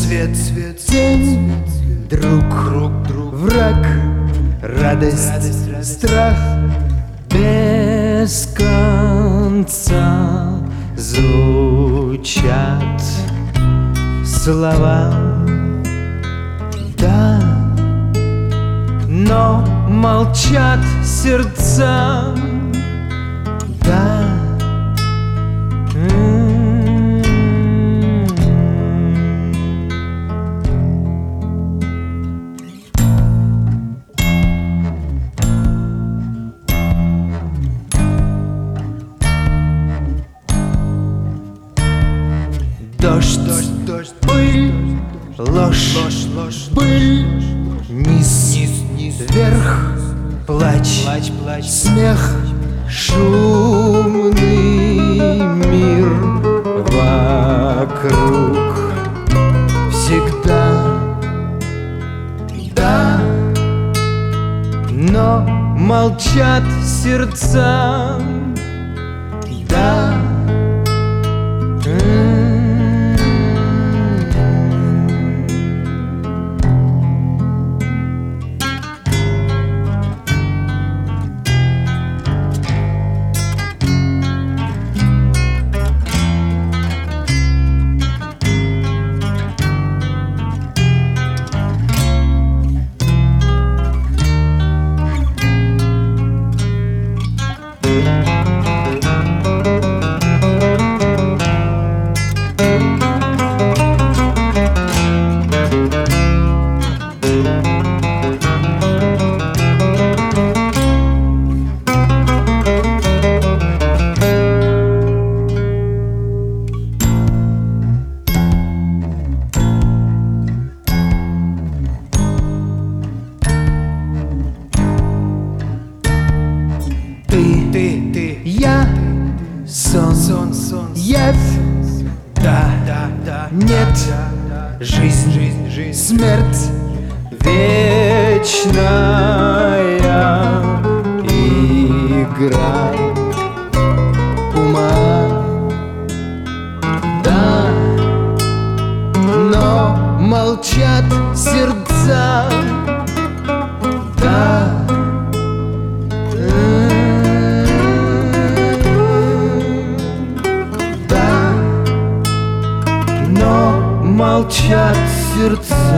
тень, друг, враг, радость, страх. Без конца звучат слова, да, но молчат сердца, да. Дождь, пыль, ложь, быль, низ, вверх, плач, смех, шумный мир вокруг. Всегда, да, но молчат сердца, да. Ты, я, сон, явь, да, нет, жизнь, смерть, вечная игра ума, да, но молчат сердца, да. Молчат сердца.